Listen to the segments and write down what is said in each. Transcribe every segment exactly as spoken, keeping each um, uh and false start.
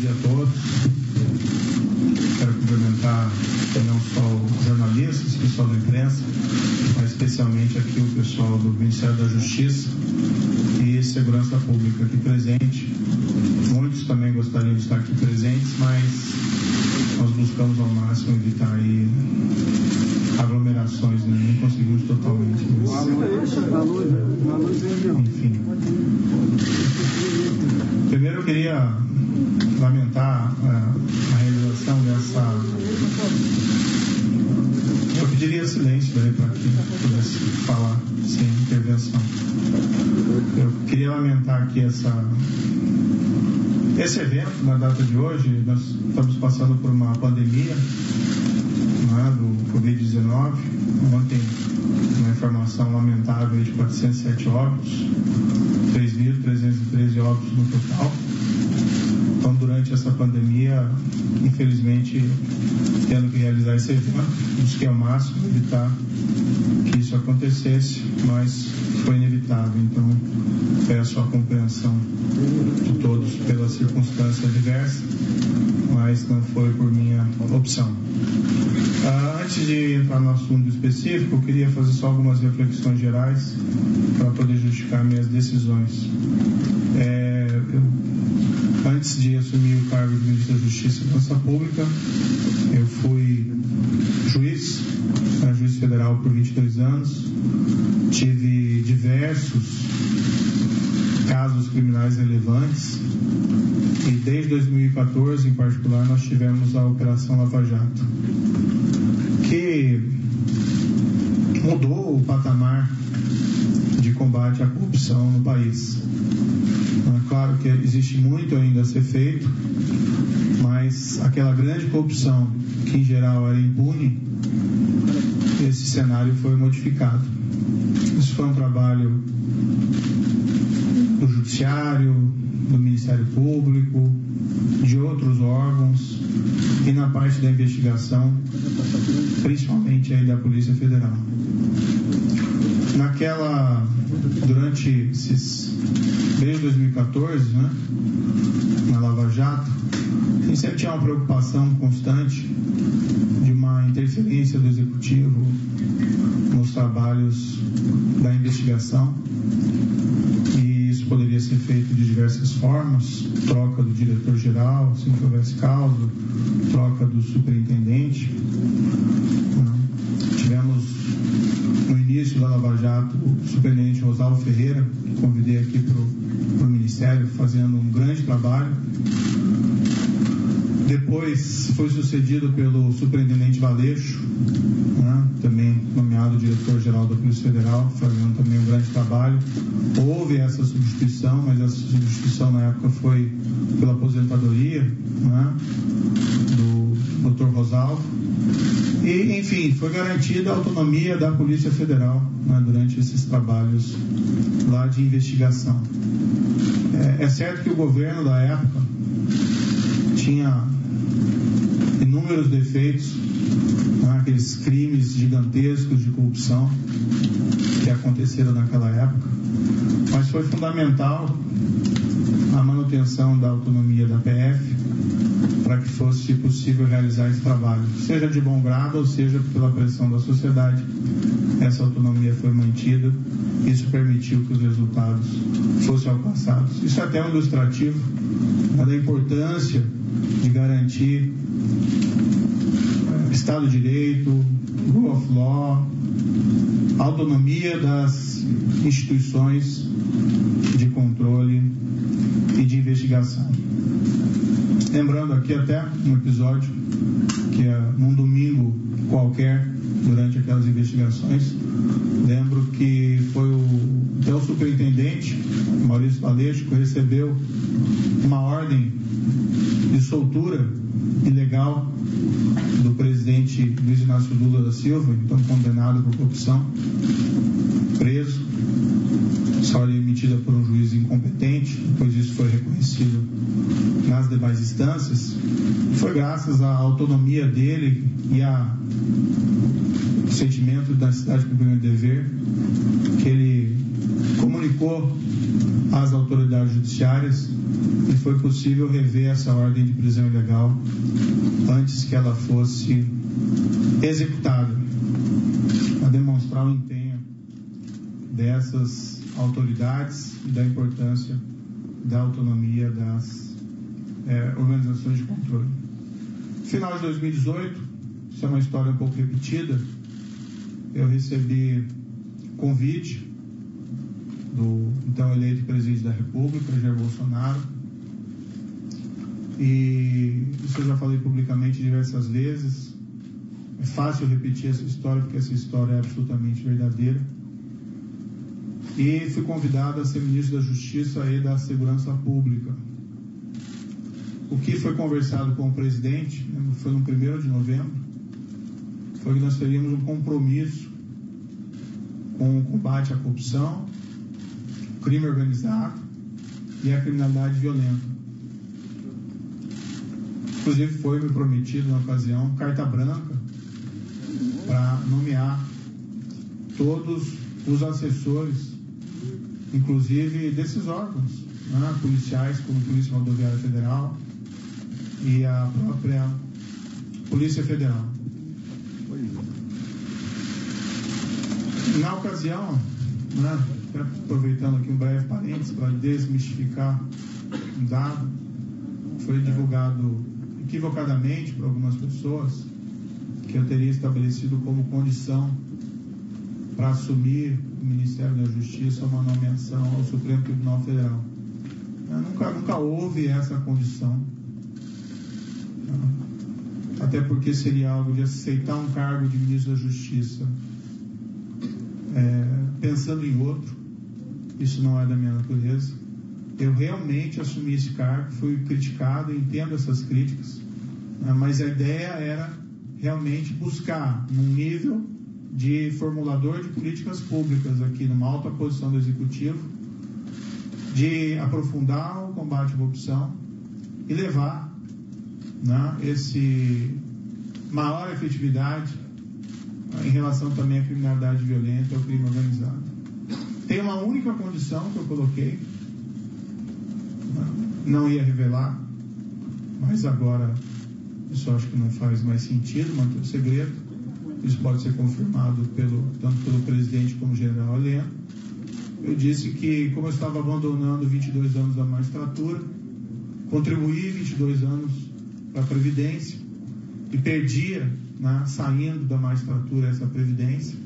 dia a todos. Quero cumprimentar não só os jornalistas, o pessoal da imprensa, mas especialmente aqui o pessoal do Ministério da Justiça e Segurança Pública aqui presente. Muitos também gostariam de estar aqui presentes, mas nós buscamos ao máximo evitar aí aglomerações, né? Nem conseguimos totalmente. Mas... Enfim. Primeiro eu queria lamentar a, a realização dessa... Eu pediria silêncio daí para que pudesse falar sem intervenção. Eu queria lamentar aqui essa... Esse evento, na data de hoje, nós estamos passando por uma pandemia, né, do covid dezenove. Ontem, uma informação lamentável de quatrocentos e sete óbitos, três mil trezentos e treze óbitos no total. Então, durante essa pandemia, infelizmente, tendo que realizar esse evento, busquei ao máximo evitar que isso acontecesse, mas foi inevitável. Então, peço a compreensão de todos pela circunstância adversa, mas não foi por minha opção. Ah, antes de entrar no assunto específico, eu queria fazer só algumas reflexões gerais para poder justificar minhas decisões. É, eu, antes de assumir o cargo de Ministro da Justiça e Segurança Pública, eu fui juiz, né, juiz federal por vinte e dois anos, tive diversos casos criminais relevantes e desde dois mil e quatorze, em particular, nós tivemos a Operação Lava Jato, que mudou o patamar de combate à corrupção no país. É claro que existe muito ainda a ser feito, mas aquela grande corrupção, que em geral era impune, esse cenário foi modificado. Isso foi um trabalho do Judiciário, do Ministério Público, de outros órgãos e na parte da investigação, principalmente aí da Polícia Federal. Naquela, durante esses, desde dois mil e quatorze, né, na Lava Jato, a gente sempre tinha uma preocupação constante de uma interferência do Executivo nos trabalhos da investigação, e isso poderia ser feito de diversas formas: troca do diretor-geral, se não houvesse causa, troca do superintendente. Tivemos no início da Lava Jato o superintendente Rosalvo Ferreira, que convidei aqui para o Ministério, fazendo um grande trabalho. Depois foi sucedido pelo superintendente Valeixo, né, também nomeado diretor-geral da Polícia Federal, fazendo também um grande trabalho. Houve essa substituição, mas essa substituição na época foi pela aposentadoria, né, do doutor Rosalvo. E, enfim, foi garantida a autonomia da Polícia Federal, né, durante esses trabalhos lá de investigação. É, é certo que o governo da época tinha inúmeros defeitos, né, aqueles crimes gigantescos de corrupção que aconteceram naquela época, mas foi fundamental a manutenção da autonomia da P F para que fosse possível realizar esse trabalho, seja de bom grado ou seja pela pressão da sociedade. Essa autonomia foi mantida, isso permitiu que os resultados fossem alcançados. Isso é até um ilustrativo, né, da importância de garantir Estado de Direito, Rule of Law, autonomia das instituições de controle e de investigação. Lembrando aqui até um episódio que é num domingo qualquer, durante aquelas investigações, lembro que foi o, até o superintendente Maurício Valeixo que recebeu uma ordem de soltura ilegal do presidente Luiz Inácio Lula da Silva, então condenado por corrupção, preso. Essa ordem emitida por um juiz incompetente, depois isso foi reconhecido nas demais instâncias. Foi graças à autonomia dele e ao sentimento da necessidade de cumprir o dever que ele comunicou notificou as autoridades judiciárias e foi possível rever essa ordem de prisão ilegal antes que ela fosse executada, a demonstrar o empenho dessas autoridades e da importância da autonomia das é, organizações de controle. No final de dois mil e dezoito, isso é uma história um pouco repetida, eu recebi convite do então eleito presidente da República, Jair Bolsonaro, e isso eu já falei publicamente diversas vezes. É fácil repetir essa história porque essa história é absolutamente verdadeira. E fui convidado a ser ministro da Justiça e da Segurança Pública. O que foi conversado com o presidente, foi no primeiro de novembro, foi que nós teríamos um compromisso com o combate à corrupção, crime organizado e a criminalidade violenta. Inclusive foi me prometido na ocasião carta branca para nomear todos os assessores, inclusive desses órgãos, né, policiais, como a Polícia Rodoviária Federal e a própria Polícia Federal. Na ocasião, né, aproveitando aqui um breve parênteses para desmistificar um dado, foi divulgado equivocadamente por algumas pessoas que eu teria estabelecido como condição para assumir o Ministério da Justiça uma nomeação ao Supremo Tribunal Federal. Nunca, nunca houve essa condição. Até porque seria algo de aceitar um cargo de ministro da Justiça é, pensando em outro. Isso não é da minha natureza. Eu realmente assumi esse cargo, fui criticado, entendo essas críticas, né, mas a ideia era realmente buscar num nível de formulador de políticas públicas aqui numa alta posição do Executivo, de aprofundar o combate à corrupção e levar, né, esse maior efetividade em relação também à criminalidade violenta e ao crime organizado. Tem uma única condição que eu coloquei, não ia revelar, mas agora isso acho que não faz mais sentido, manter o segredo. Isso pode ser confirmado pelo, tanto pelo presidente como general Heleno. Eu disse que, como eu estava abandonando vinte e dois anos da magistratura, contribuí vinte e dois anos para a Previdência e perdia, né, saindo da magistratura essa Previdência,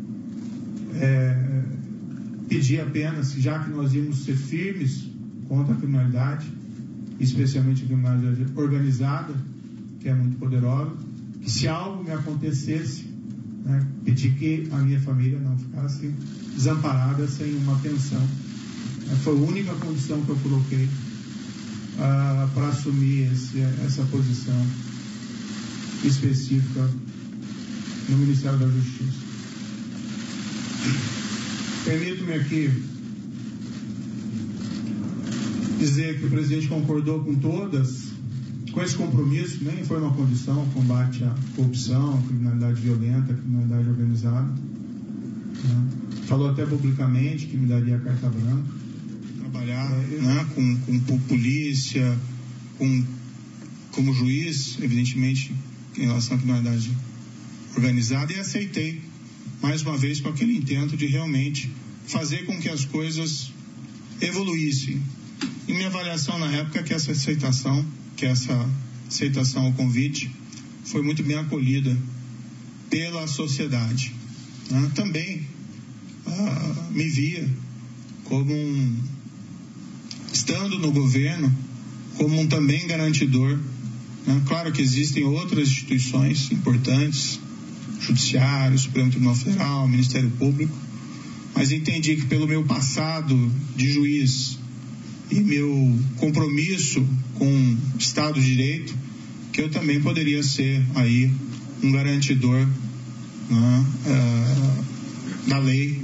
é, pedi apenas, já que nós íamos ser firmes contra a criminalidade, especialmente a criminalidade organizada, que é muito poderosa, que se algo me acontecesse, né, pedi que a minha família não ficasse desamparada sem uma pensão. É, foi a única condição que eu coloquei uh, para assumir esse, essa posição específica no Ministério da Justiça. Permito-me aqui dizer que o presidente concordou com todas, com esse compromisso, nem foi uma condição, o combate à corrupção, à criminalidade violenta, à criminalidade organizada. Né? Falou até publicamente que me daria a carta branca. Trabalhar é, eu... né, com, com polícia, com, como juiz, evidentemente, em relação à criminalidade organizada, e aceitei, mais uma vez, com aquele intento de realmente fazer com que as coisas evoluíssem. E minha avaliação na época é que essa aceitação, que essa aceitação ao convite foi muito bem acolhida pela sociedade. Né? Também ah, me via como um, estando no governo, como um também garantidor. Né? Claro que existem outras instituições importantes, Judiciário, Supremo Tribunal Federal, Ministério Público, mas entendi que pelo meu passado de juiz e meu compromisso com o Estado de Direito, que eu também poderia ser aí um garantidor, né, uh, da lei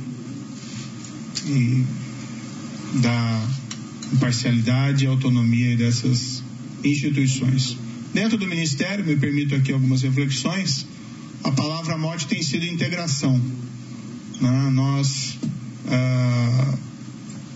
e da imparcialidade e autonomia dessas instituições. Dentro do Ministério, me permito aqui algumas reflexões, a palavra mote tem sido integração. Né? Nós uh,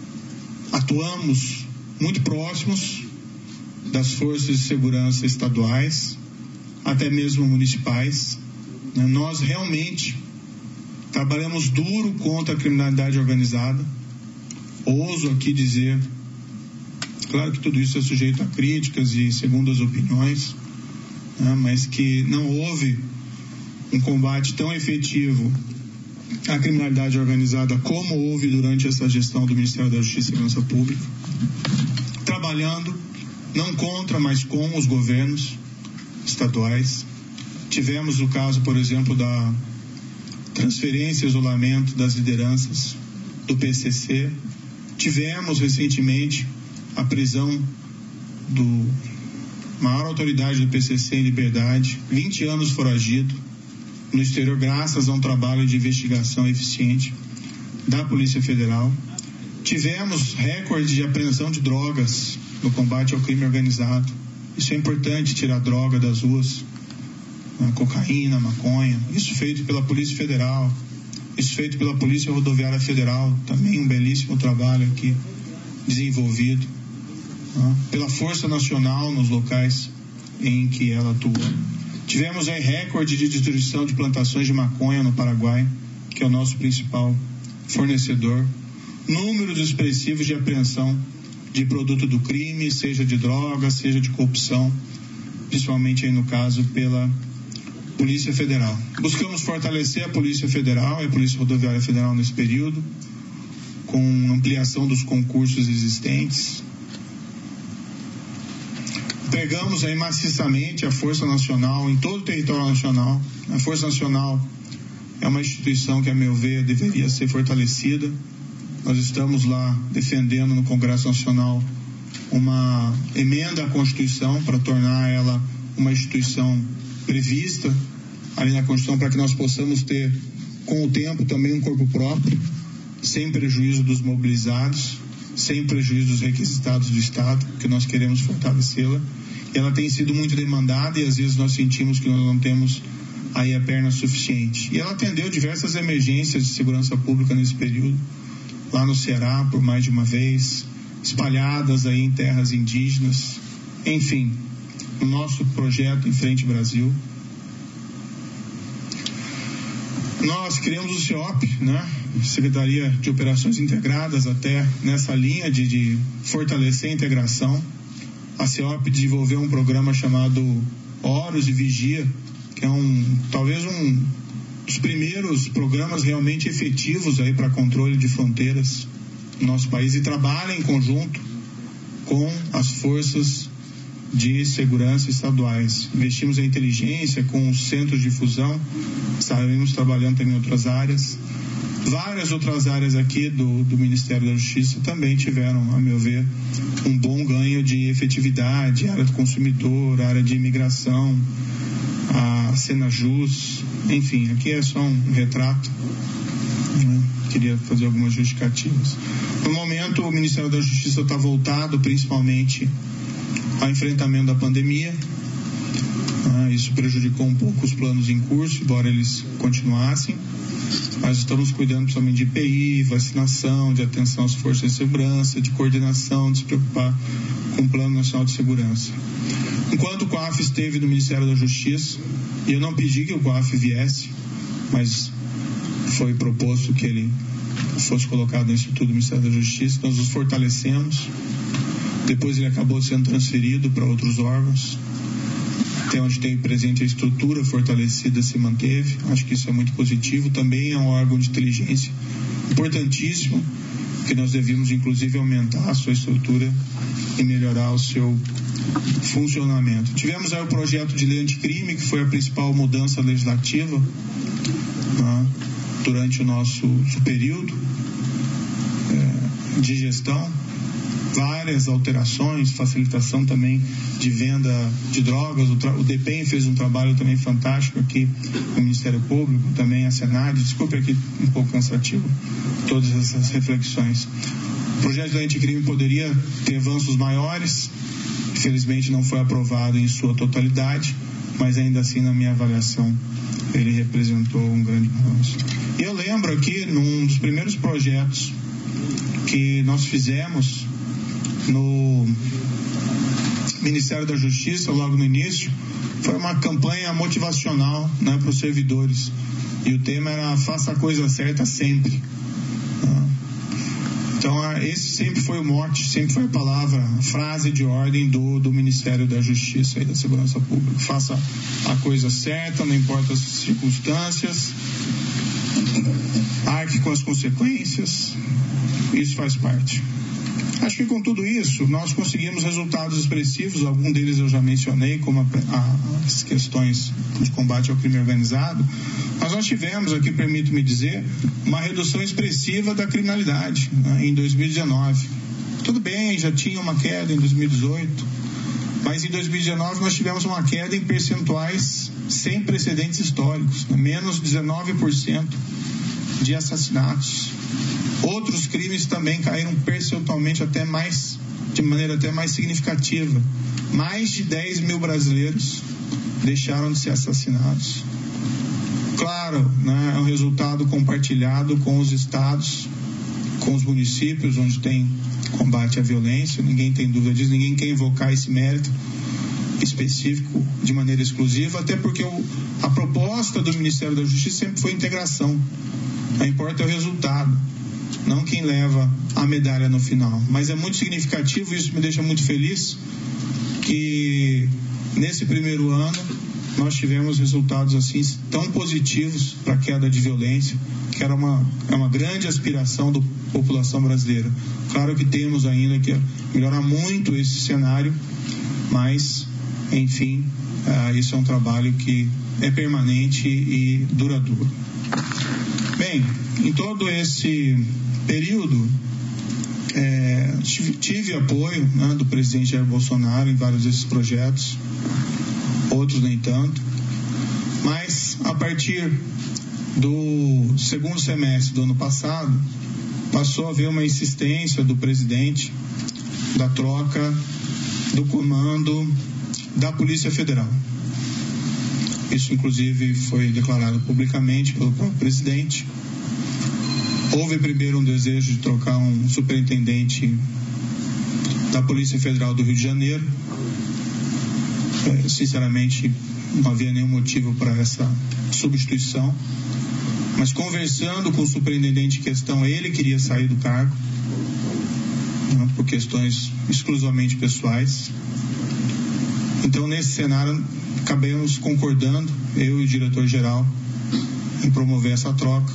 atuamos muito próximos das forças de segurança estaduais, até mesmo municipais. Nós realmente trabalhamos duro contra a criminalidade organizada. Ouso aqui dizer, claro que tudo isso é sujeito a críticas e segundas opiniões, né, mas que não houve um combate tão efetivo à criminalidade organizada como houve durante essa gestão do Ministério da Justiça e Segurança Pública, trabalhando não contra, mas com os governos estaduais. Tivemos o caso, por exemplo, da transferência e isolamento das lideranças do P C C. Tivemos recentemente a prisão do maior autoridade do P C C em liberdade, vinte anos foragido no exterior, graças a um trabalho de investigação eficiente da Polícia Federal. Tivemos recorde de apreensão de drogas no combate ao crime organizado. Isso é importante, tirar droga das ruas, a cocaína, a maconha. Isso feito pela Polícia Federal, isso feito pela Polícia Rodoviária Federal, também um belíssimo trabalho aqui desenvolvido, né, pela Força Nacional nos locais em que ela atua. Tivemos aí recorde de destruição de plantações de maconha no Paraguai, que é o nosso principal fornecedor. Números expressivos de apreensão de produto do crime, seja de droga, seja de corrupção, principalmente aí no caso pela Polícia Federal. Buscamos fortalecer a Polícia Federal e a Polícia Rodoviária Federal nesse período, com ampliação dos concursos existentes. Empregamos aí maciçamente a Força Nacional em todo o território nacional. A Força Nacional é uma instituição que, a meu ver, deveria ser fortalecida. Nós estamos lá defendendo no Congresso Nacional uma emenda à Constituição para tornar ela uma instituição prevista ali na Constituição, para que nós possamos ter, com o tempo, também um corpo próprio, sem prejuízo dos mobilizados, sem prejuízo dos requisitados do Estado, que nós queremos fortalecê-la. Ela tem sido muito demandada e às vezes nós sentimos que nós não temos aí a perna suficiente. E ela atendeu diversas emergências de segurança pública nesse período, lá no Ceará por mais de uma vez, espalhadas aí em terras indígenas. Enfim, o nosso projeto Em Frente Brasil. Nós criamos o C I O P, né? Secretaria de Operações Integradas, até nessa linha de, de fortalecer a integração. A C I O P desenvolveu um programa chamado Horus e Vigia, que é um, talvez um dos primeiros programas realmente efetivos aí para controle de fronteiras no nosso país, e trabalha em conjunto com as forças de segurança estaduais. Investimos em inteligência com os centros de fusão, estaremos trabalhando também em outras áreas. Várias outras áreas aqui do, do Ministério da Justiça também tiveram, a meu ver, um bom ganho de efetividade, área do consumidor, área de imigração, a Senajus, enfim, aqui é só um retrato, né? Queria fazer algumas justificativas. No momento, o Ministério da Justiça está voltado principalmente ao enfrentamento da pandemia. Ah, isso prejudicou um pouco os planos em curso, embora eles continuassem. Nós estamos cuidando principalmente de I P I, vacinação, de atenção às forças de segurança, de coordenação, de se preocupar com o Plano Nacional de Segurança. Enquanto o COAF esteve no Ministério da Justiça, e eu não pedi que o COAF viesse, mas foi proposto que ele fosse colocado no Instituto do Ministério da Justiça, nós os fortalecemos. Depois ele acabou sendo transferido para outros órgãos. Até onde tem presente a estrutura fortalecida se manteve. Acho que isso é muito positivo. Também é um órgão de inteligência importantíssimo, que nós devemos inclusive aumentar a sua estrutura e melhorar o seu funcionamento. Tivemos aí o projeto de lei anticrime, que foi a principal mudança legislativa, né, durante o nosso período é, de gestão. Várias alterações, facilitação também de venda de drogas. O, tra- o D P E M fez um trabalho também fantástico aqui no Ministério Público, também a Senad. Desculpe aqui um pouco cansativo todas essas reflexões. O projeto de lei anticrime poderia ter avanços maiores, infelizmente não foi aprovado em sua totalidade, mas ainda assim, na minha avaliação, ele representou um grande avanço. E eu lembro aqui, num dos primeiros projetos que nós fizemos no Ministério da Justiça, logo no início, foi uma campanha motivacional, né, para os servidores. E o tema era faça a coisa certa sempre. Né? Então, esse sempre foi o mote, sempre foi a palavra, a frase de ordem do, do Ministério da Justiça e da Segurança Pública. Faça a coisa certa, não importa as circunstâncias, arque com as consequências, isso faz parte. Acho que com tudo isso, nós conseguimos resultados expressivos, algum deles eu já mencionei, como a, a, as questões de combate ao crime organizado, mas nós tivemos aqui, permito-me dizer, uma redução expressiva da criminalidade, né, em dois mil e dezenove. Tudo bem, já tinha uma queda em dois mil e dezoito, mas em dois mil e dezenove nós tivemos uma queda em percentuais sem precedentes históricos, né, menos dezenove por cento de assassinatos. Outros crimes também caíram percentualmente até mais, de maneira até mais significativa. Mais de dez mil brasileiros deixaram de ser assassinados. Claro, né, é um resultado compartilhado com os estados, com os municípios onde tem combate à violência, ninguém tem dúvida disso, ninguém quer invocar esse mérito específico de maneira exclusiva, até porque o, a proposta do Ministério da Justiça sempre foi integração. Não importa o resultado, não quem leva a medalha no final. Mas é muito significativo, isso me deixa muito feliz, que nesse primeiro ano nós tivemos resultados assim tão positivos para a queda de violência, que era uma, é uma grande aspiração da população brasileira. Claro que temos ainda que melhorar muito esse cenário, mas, enfim, uh, isso é um trabalho que é permanente e duradouro. Bem, em todo esse período, é, tive, tive apoio, né, do presidente Jair Bolsonaro em vários desses projetos, outros nem tanto, mas a partir do segundo semestre do ano passado, passou a haver uma insistência do presidente da troca do comando da Polícia Federal. Isso, inclusive, foi declarado publicamente pelo próprio presidente. Houve primeiro um desejo de trocar um superintendente da Polícia Federal do Rio de Janeiro. É, sinceramente, não havia nenhum motivo para essa substituição. Mas conversando com o superintendente em questão, ele queria sair do cargo, né, por questões exclusivamente pessoais. Então, nesse cenário, acabamos concordando, eu e o diretor-geral, em promover essa troca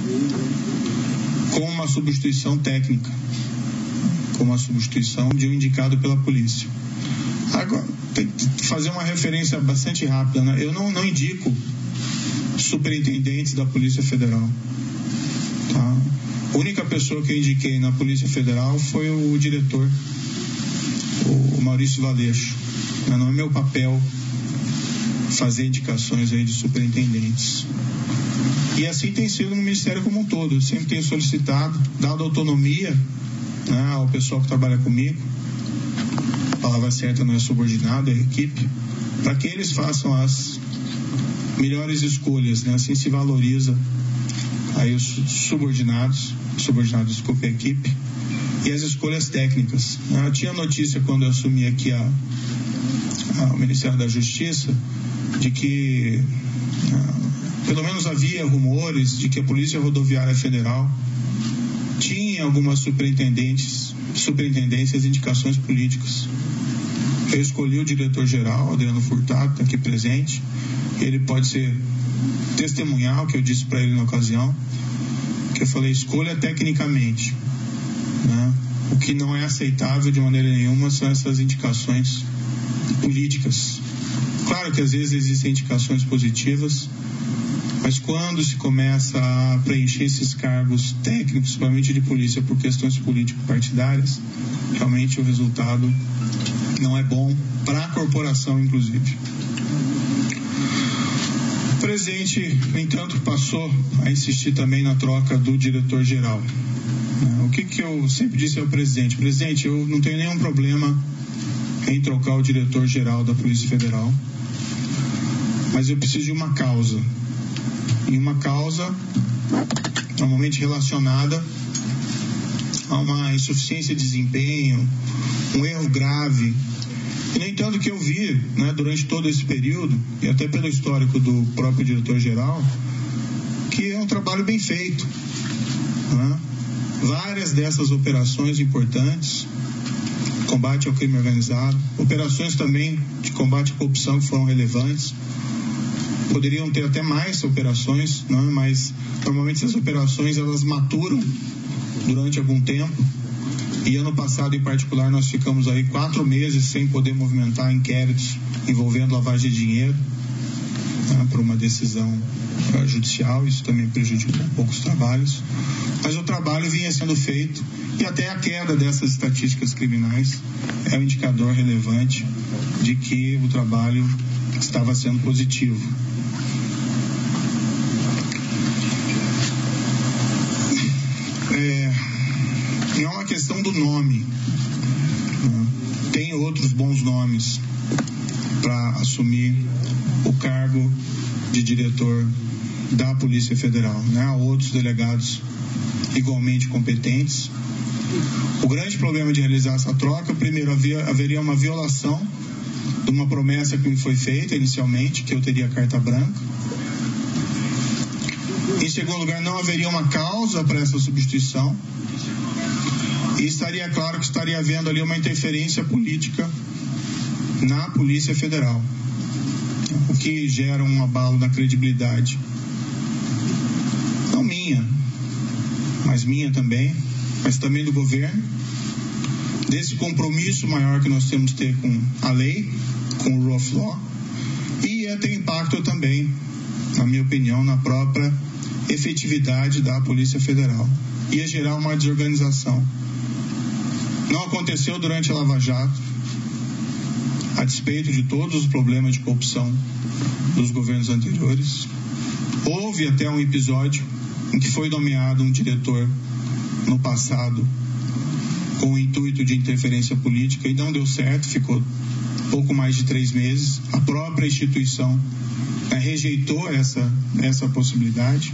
com uma substituição técnica, com uma substituição de um indicado pela polícia. Agora, tem que fazer uma referência bastante rápida, né? Eu não, não indico superintendentes da Polícia Federal. Tá? A única pessoa que eu indiquei na Polícia Federal foi o diretor, o Maurício Valeixo. Não é meu papel fazer indicações aí de superintendentes. E assim tem sido no Ministério como um todo. Eu sempre tenho solicitado, dado autonomia, né, ao pessoal que trabalha comigo, a palavra certa não é subordinado, é equipe, para que eles façam as melhores escolhas, né? Assim se valoriza aí os subordinados, subordinados, desculpe, a equipe, e as escolhas técnicas. Eu tinha notícia quando eu assumi aqui a, a, o Ministério da Justiça de que a, pelo menos havia rumores de que a Polícia Rodoviária Federal tinha algumas superintendentes, superintendências e indicações políticas. Eu escolhi o diretor-geral, Adriano Furtado, está aqui presente. Ele pode ser testemunhal, que eu disse para ele na ocasião, que eu falei, escolha tecnicamente, né? O que não é aceitável de maneira nenhuma são essas indicações políticas. Claro que às vezes existem indicações positivas, mas quando se começa a preencher esses cargos técnicos, principalmente de polícia, por questões político-partidárias, realmente o resultado não é bom para a corporação, inclusive. O presidente, no entanto, passou a insistir também na troca do diretor-geral. O que, que eu sempre disse ao presidente? Presidente, eu não tenho nenhum problema em trocar o diretor-geral da Polícia Federal, mas eu preciso de uma causa. E uma causa normalmente relacionada a uma insuficiência de desempenho, um erro grave. E, no entanto, o que eu vi, né, durante todo esse período, e até pelo histórico do próprio diretor-geral, que é um trabalho bem feito. Né? Várias dessas operações importantes, combate ao crime organizado, operações também de combate à corrupção que foram relevantes, poderiam ter até mais operações, né? Mas normalmente essas operações elas maturam durante algum tempo, e ano passado em particular nós ficamos aí quatro meses sem poder movimentar inquéritos envolvendo lavagem de dinheiro, né, por uma decisão uh, judicial. Isso também prejudicou um pouco os trabalhos, mas o trabalho vinha sendo feito, e até a queda dessas estatísticas criminais é um indicador relevante de que o trabalho estava sendo positivo. É, não é uma questão do nome, né? Tem outros bons nomes para assumir o cargo de diretor da Polícia Federal, né? Há outros delegados igualmente competentes. O grande problema de realizar essa troca, primeiro, havia, haveria uma violação de uma promessa que me foi feita inicialmente, que eu teria carta branca. Em segundo lugar, não haveria uma causa para essa substituição, e estaria claro que estaria havendo ali uma interferência política na Polícia Federal, o que gera um abalo na credibilidade, não minha, mas minha também, mas também do governo, desse compromisso maior que nós temos que ter com a lei, com o rule of law, e ia ter impacto também, na minha opinião, na própria efetividade da Polícia Federal. Ia gerar uma desorganização. Não aconteceu durante a Lava Jato, a despeito de todos os problemas de corrupção dos governos anteriores. Houve até um episódio em que foi nomeado um diretor no passado com o intuito de interferência política e não deu certo, ficou pouco mais de três meses. A própria instituição né, rejeitou essa, essa possibilidade.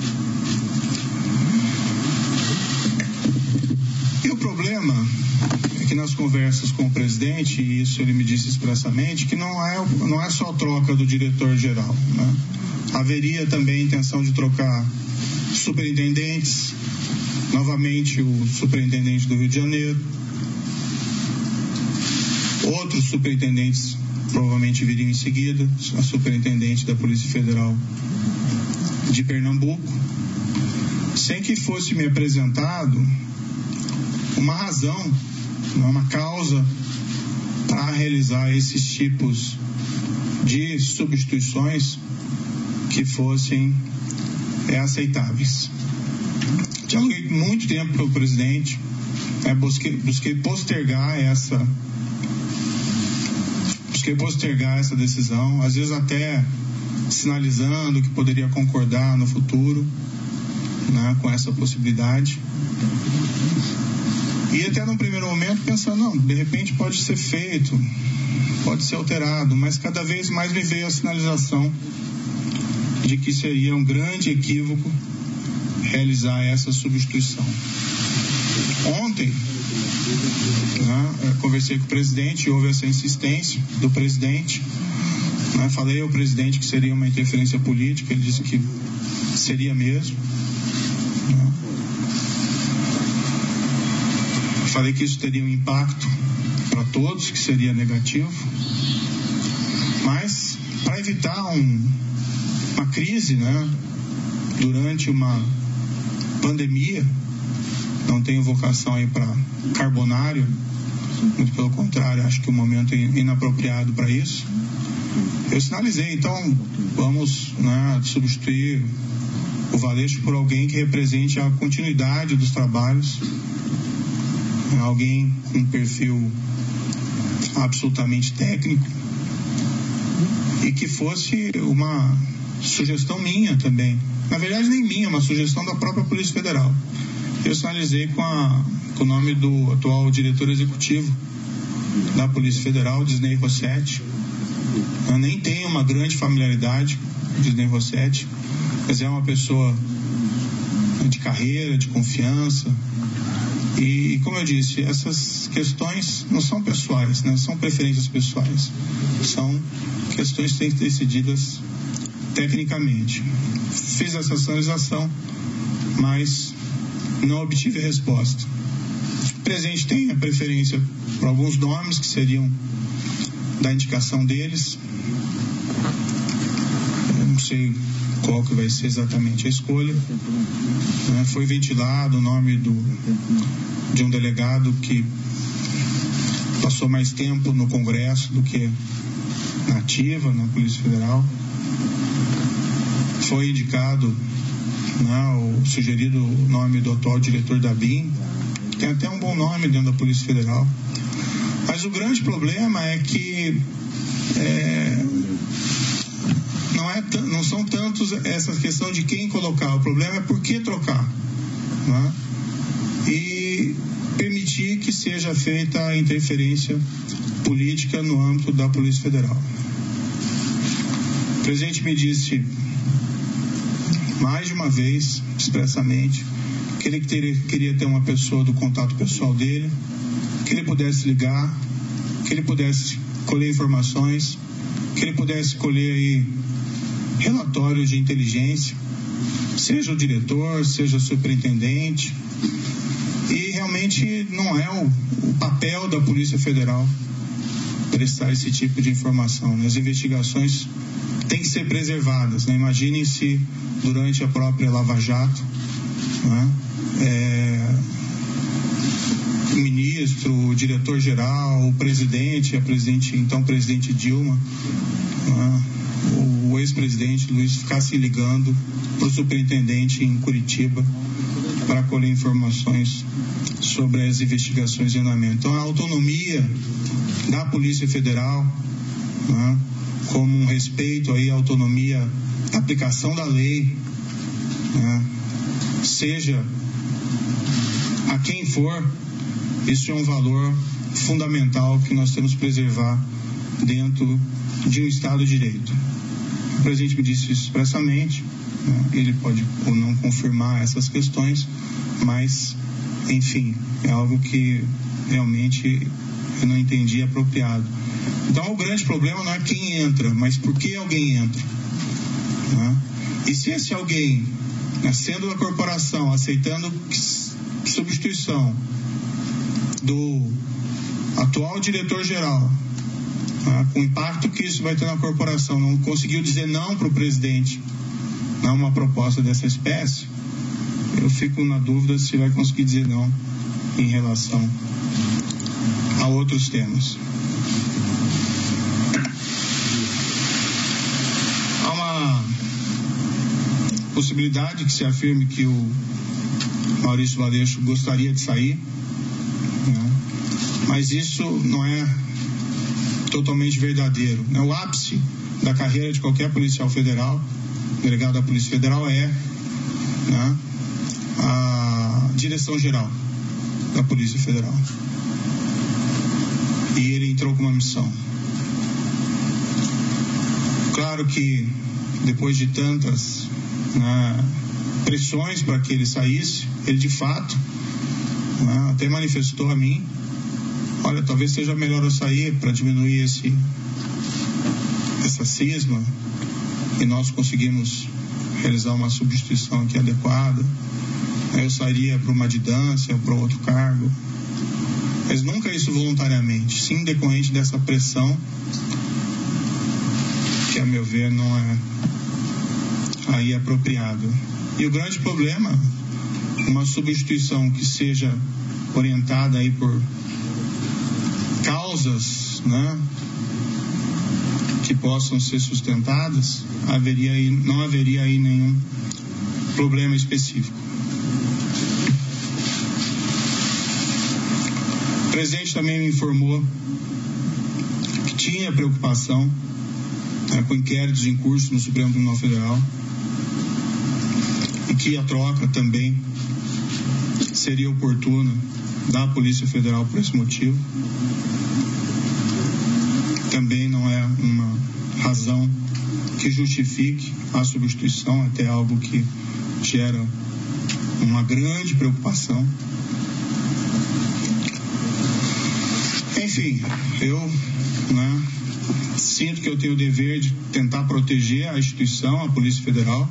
E o problema é que nas conversas com o presidente, e isso ele me disse expressamente, que não é, não é só a troca do diretor-geral, né? Haveria também a intenção de trocar superintendentes, novamente o superintendente do Rio de Janeiro, outros superintendentes provavelmente viriam em seguida, a superintendente da Polícia Federal de Pernambuco, sem que fosse me apresentado uma razão, uma causa para realizar esses tipos de substituições que fossem é, aceitáveis. Dialoguei muito tempo com o presidente, é, busquei, busquei postergar essa busquei postergar essa decisão, às vezes até sinalizando que poderia concordar no futuro, né, com essa possibilidade. E até num primeiro momento pensando, não, de repente pode ser feito, pode ser alterado, mas cada vez mais me veio a sinalização de que seria um grande equívoco realizar essa substituição. Ontem, né, eu conversei com o presidente, houve essa insistência do presidente, né, falei ao presidente que seria uma interferência política, ele disse que seria mesmo. Né. Falei que isso teria um impacto para todos, que seria negativo, mas para evitar um, uma crise, né, durante uma pandemia, não tenho vocação aí para carbonário, muito pelo contrário, acho que o momento é inapropriado para isso. Eu sinalizei, então vamos, né, substituir o Valeixo por alguém que represente a continuidade dos trabalhos, alguém com um perfil absolutamente técnico e que fosse uma sugestão minha também. Na verdade, nem minha, uma sugestão da própria Polícia Federal. Eu sinalizei com, a, com o nome do atual diretor executivo da Polícia Federal, Disney Rossetti. Eu nem tenho uma grande familiaridade com Disney Rossetti, mas é uma pessoa de carreira, de confiança, E, como eu disse, essas questões não são pessoais, né? São preferências pessoais. São questões que têm que ser decididas tecnicamente. Fiz essa sinalização, mas não obtive resposta. O presidente tem a preferência por alguns nomes que seriam da indicação deles. Eu não sei qual que vai ser exatamente a escolha. Né? Foi ventilado o nome do, de um delegado que passou mais tempo no Congresso do que na ativa, na Polícia Federal. Foi indicado, né, o sugerido o nome do atual diretor da B I M, que tem até um bom nome dentro da Polícia Federal. Mas o grande problema é que é, não, é, não são tantos essa questão de quem colocar, o problema é por que trocar, né? E permitir que seja feita a interferência política no âmbito da Polícia Federal. O presidente me disse mais de uma vez, expressamente, que ele teria, queria ter uma pessoa do contato pessoal dele, que ele pudesse ligar, que ele pudesse colher informações, que ele pudesse colher aí relatórios de inteligência, seja o diretor, seja o superintendente. E realmente não é o, o papel da Polícia Federal prestar esse tipo de informação, né? As investigações têm que ser preservadas, né? Imaginem se durante a própria Lava Jato, né, é, o ministro, o diretor-geral, o presidente, a presidente, então presidente Dilma, né, o ex-presidente Luiz ficasse ligando para o superintendente em Curitiba para colher informações sobre as investigações em andamento. Então, a autonomia da Polícia Federal, né, como um respeito aí à autonomia da aplicação da lei, né, seja a quem for, isso é um valor fundamental que nós temos que preservar dentro de um Estado de Direito. O presidente me disse isso expressamente, né, ele pode ou não confirmar essas questões, mas, enfim, é algo que realmente eu não entendi apropriado. Então, o grande problema não é quem entra, mas por que alguém entra, né? E se esse alguém, né, sendo da corporação, aceitando substituição do atual diretor-geral, né, com o impacto que isso vai ter na corporação, não conseguiu dizer não para o presidente, não uma proposta dessa espécie, eu fico na dúvida se vai conseguir dizer não em relação a outros temas. Há uma possibilidade que se afirme que o Maurício Valeixo gostaria de sair, né? Mas isso não é totalmente verdadeiro, né? O ápice da carreira de qualquer policial federal, delegado da Polícia Federal, é, né, a direção geral da Polícia Federal. E ele entrou com uma missão. Claro que depois de tantas, né, pressões para que ele saísse, ele de fato, né, até manifestou a mim: olha, talvez seja melhor eu sair para diminuir esse, essa cisma, e nós conseguimos realizar uma substituição aqui adequada. Eu sairia para uma adidância ou para outro cargo, mas nunca isso voluntariamente, sim decorrente dessa pressão, que a meu ver não é aí apropriado. E o grande problema, uma substituição que seja orientada aí por causas, né, que possam ser sustentadas, haveria aí, não haveria aí nenhum problema específico. O presidente também me informou que tinha preocupação, né, com inquéritos em curso no Supremo Tribunal Federal, e que a troca também seria oportuna da Polícia Federal por esse motivo. Também não é uma razão que justifique a substituição, até algo que gera uma grande preocupação. enfim, eu, né, sinto que eu tenho o dever de tentar proteger a instituição, a Polícia Federal,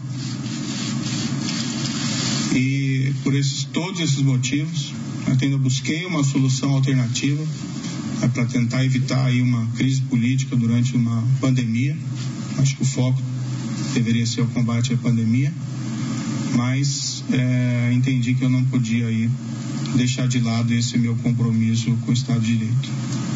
e por esses, todos esses motivos, eu ainda busquei uma solução alternativa, né, para tentar evitar aí uma crise política durante uma pandemia. Acho que o foco deveria ser o combate à pandemia, mas é, entendi que eu não podia aí deixar de lado esse meu compromisso com o Estado de Direito.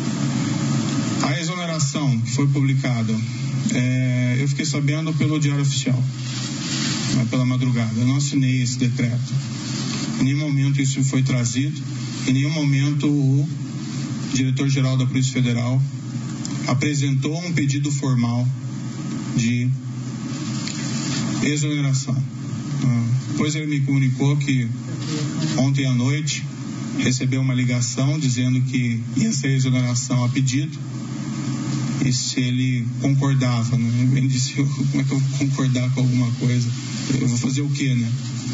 A exoneração que foi publicada, é, eu fiquei sabendo pelo Diário Oficial, né, pela madrugada. Eu não assinei esse decreto. Em nenhum momento isso foi trazido, em nenhum momento o diretor-geral da Polícia Federal apresentou um pedido formal de exoneração. Depois ele me comunicou que ontem à noite recebeu uma ligação dizendo que ia ser exoneração a pedido e se ele concordava, né? Ele disse, como é que eu vou concordar com alguma coisa? Eu vou fazer o quê, né?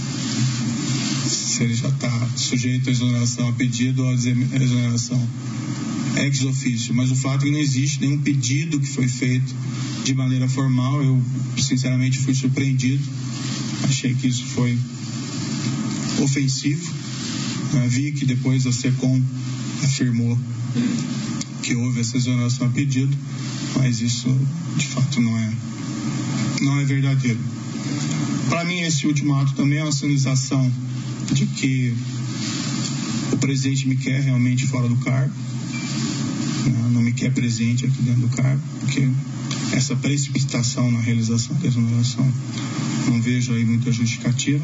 Se ele já está sujeito a exoneração a pedido ou a exoneração ex officio, mas o fato é que não existe nenhum pedido que foi feito de maneira formal. Eu sinceramente fui surpreendido, achei que isso foi ofensivo. Eu vi que depois a SECOM afirmou que houve essa exoneração a pedido, mas isso de fato não é, não é verdadeiro. Para mim, esse último ato também é uma sinalização de que o presidente me quer realmente fora do cargo, né? Não me quer presente aqui dentro do cargo, porque essa precipitação na realização da exoneração não vejo aí muita justificativa.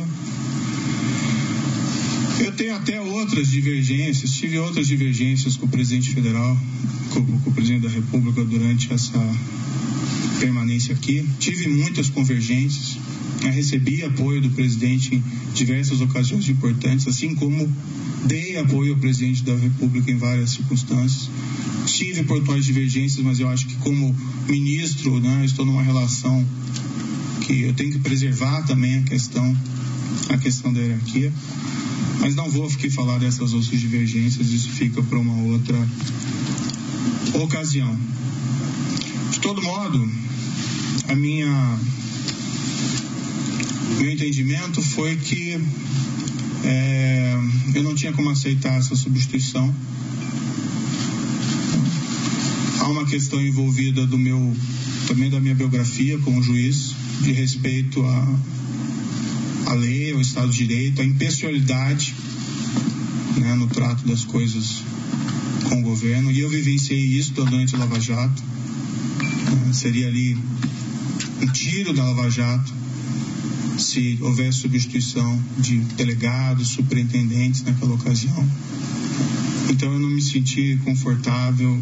Eu tenho até outras divergências, tive outras divergências com o presidente federal, com, com o presidente da República durante essa permanência aqui. Tive muitas convergências, eu recebi apoio do presidente em diversas ocasiões importantes, assim como dei apoio ao presidente da República em várias circunstâncias. Tive pontuais divergências, mas eu acho que como ministro, né, estou numa relação que eu tenho que preservar também a questão, a questão da hierarquia. Mas não vou aqui falar dessas outras divergências, isso fica para uma outra ocasião. De todo modo, a minha meu entendimento foi que é, eu não tinha como aceitar essa substituição. Há uma questão envolvida do meu, também da minha biografia como juiz, de respeito a a lei, ao Estado de Direito, a impessoalidade, né, no trato das coisas com o governo, e eu vivenciei isso durante a Lava Jato. Né, seria ali um tiro da Lava Jato se houvesse substituição de delegados, superintendentes naquela ocasião. Então eu não me senti confortável.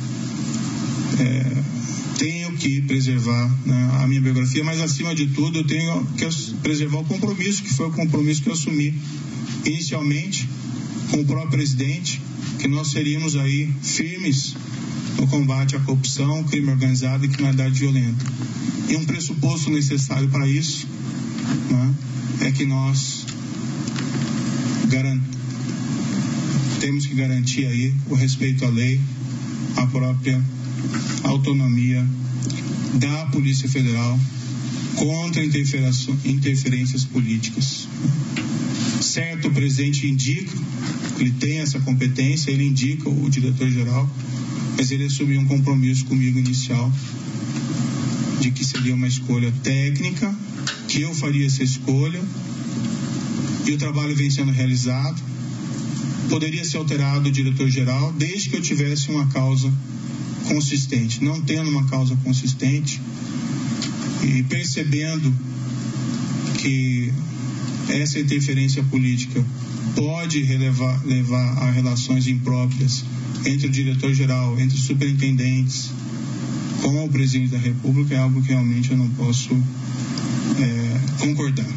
É, tenho que preservar, né, a minha biografia, mas acima de tudo eu tenho que preservar o compromisso, que foi o compromisso que eu assumi inicialmente com o próprio presidente, que nós seríamos aí firmes no combate à corrupção, crime organizado e criminalidade violenta. E um pressuposto necessário para isso, né, é que nós garant... temos que garantir aí o respeito à lei, a própria autonomia da Polícia Federal contra interferências políticas. Certo, o presidente indica, ele tem essa competência, ele indica o diretor-geral, mas ele assumiu um compromisso comigo inicial de que seria uma escolha técnica, que eu faria essa escolha, e o trabalho vem sendo realizado. Poderia ser alterado o diretor-geral desde que eu tivesse uma causa consistente. Não tendo uma causa consistente e percebendo que essa interferência política pode relevar, levar a relações impróprias entre o diretor-geral, entre os superintendentes com o presidente da República, é algo que realmente eu não posso é, concordar.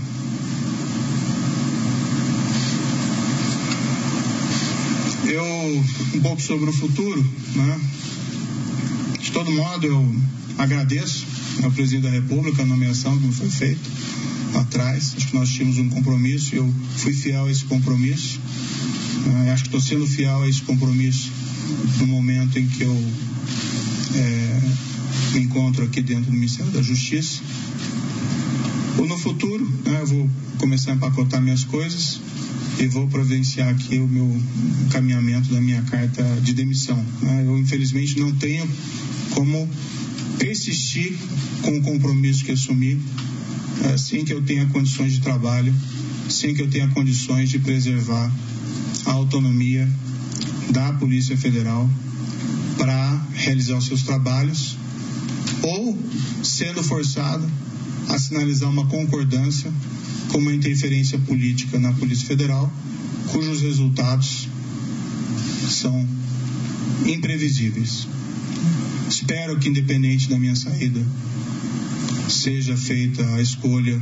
Eu, um pouco sobre o futuro, né? De todo modo, eu agradeço ao presidente da República a nomeação que foi feita lá atrás. Acho que nós tínhamos um compromisso, eu fui fiel a esse compromisso. Uh, acho que estou sendo fiel a esse compromisso no momento em que eu é, me encontro aqui dentro do Ministério da Justiça. Ou no futuro, né, eu vou começar a empacotar minhas coisas e vou providenciar aqui o meu encaminhamento da minha carta de demissão. Né? Eu, infelizmente, não tenho como persistir com o compromisso que assumi, é, sem que eu tenha condições de trabalho, sem que eu tenha condições de preservar a autonomia da Polícia Federal para realizar os seus trabalhos, ou sendo forçado a sinalizar uma concordância com uma interferência política na Polícia Federal, cujos resultados são imprevisíveis. Espero que, independente da minha saída, seja feita a escolha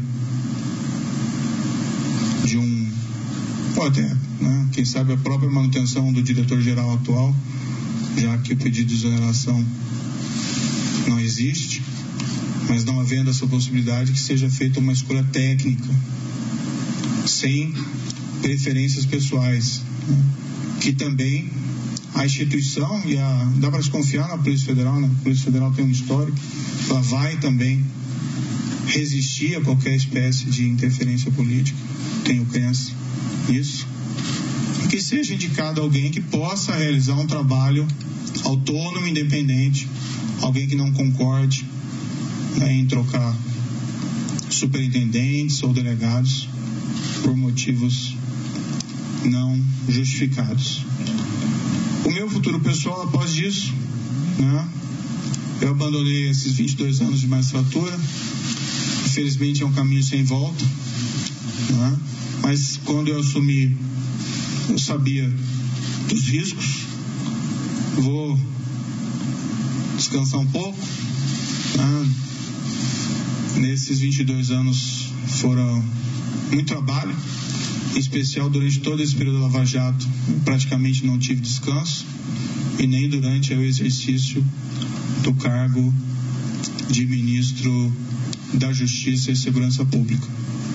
de um, ou até, né, quem sabe, a própria manutenção do diretor-geral atual, já que o pedido de exoneração não existe, mas não havendo essa possibilidade, que seja feita uma escolha técnica, sem preferências pessoais, né? Que também a instituição e a, dá para se confiar na Polícia Federal, né? A Polícia Federal tem um histórico, ela vai também resistir a qualquer espécie de interferência política, tenho crença nisso, e que seja indicado alguém que possa realizar um trabalho autônomo, independente, alguém que não concorde, né, em trocar superintendentes ou delegados por motivos não justificados. O meu futuro pessoal, após isso, né, eu abandonei esses vinte e dois anos de magistratura. Infelizmente é um caminho sem volta, né, mas quando eu assumi, eu sabia dos riscos. Vou descansar um pouco, né. Nesses vinte e dois anos foram muito trabalho, em especial durante todo esse período da Lava Jato, praticamente não tive descanso, e nem durante o exercício do cargo de ministro da Justiça e Segurança Pública.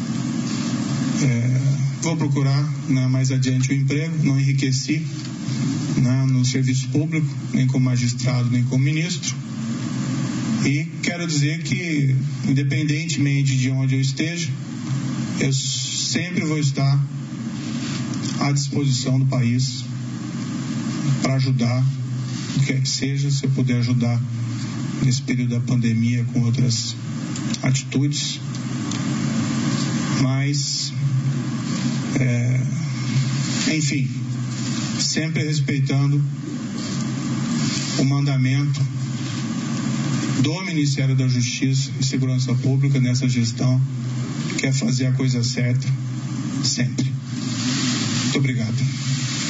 É, vou procurar, né, mais adiante o emprego, não enriqueci, né, no serviço público, nem como magistrado, nem como ministro. E quero dizer que, independentemente de onde eu esteja, eu sempre vou estar à disposição do país para ajudar, o que quer que seja, se eu puder ajudar nesse período da pandemia com outras atitudes. Mas, é, enfim, sempre respeitando o mandamento do Ministério da Justiça e Segurança Pública nessa gestão, que é fazer a coisa certa sempre. Muito obrigado.